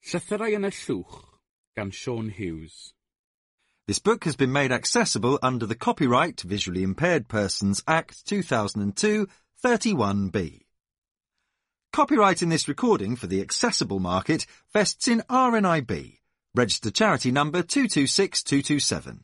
Llythyrau yn y Llwch, gan Sean Hughes. This book has been made accessible under the Copyright Visually Impaired Persons Act 2002, 31B. Copyright in this recording for the accessible market vests in RNIB, registered charity number 226227.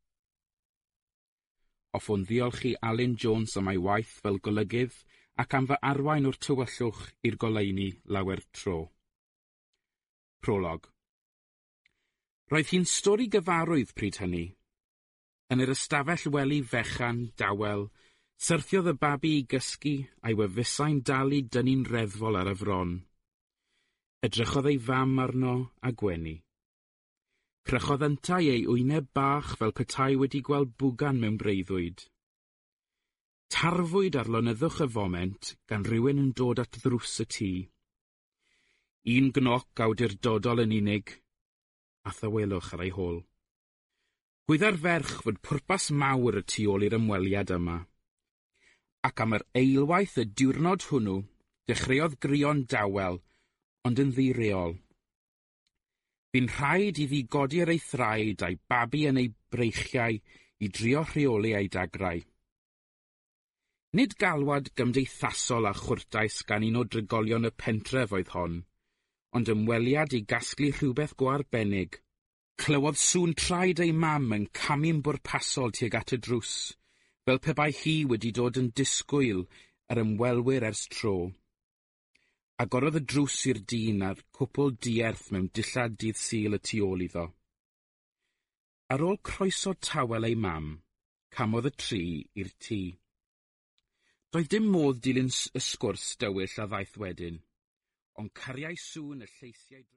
Hoffwn ddiolch i Alun Jones am ei waith fel golygydd ac am fy arwain o'r tywyllwch i'r goleuni lawer tro. Prolog. Roedd hi'n stori gyfarwydd pryd hynny. Yn yr ystafell wely fechan, dawel, syrthiodd y babi i gysgu a'i wefusau'n dal i dynnu'n reddfol ar y fron. Edrychodd ei fam arno a gwenu. Crychodd yntau ei wyneb bach fel petai wedi gweld bwgan mewn breuddwyd. Tarfwyd ar lonyddwch y foment gan rhywun yn dod at ddrws y tŷ. Un gnoc awdurdodol yn unig, a thywelwch ar ei hôl. Gwydda'r ferch fod pwrpas mawr y tu ôl i'r ymweliad yma, ac am yr eilwaith y diwrnod hwnnw, dechreuodd grio'n dawel, ond yn ddireol. Bu'n rhaid iddi godi'r ei thraed a'i babi yn ei breichiau i drio rheoli ei dagrau. Nid galwad gymdeithasol a chwrtais gan un o drigolion y pentref oedd hon, ond ymweliad i gasglu rhywbeth go arbennig. Clywodd sŵn traed ei mam yn camu'n bwrpasol tuag at y drws, fel pe bai hi wedi dod yn disgwyl yr ymwelwyr ers tro. Agorodd y drws i'r dyn a'r cwpl dierth mewn dillad dydd Sul y tu ôl iddo. Ar ôl croeso tawel ei mam, camodd y tri i'r tŷ. Doedd dim modd dilyn y sgwrs dywyll a ddaeth wedyn, ond cariau sŵn y lleisiau...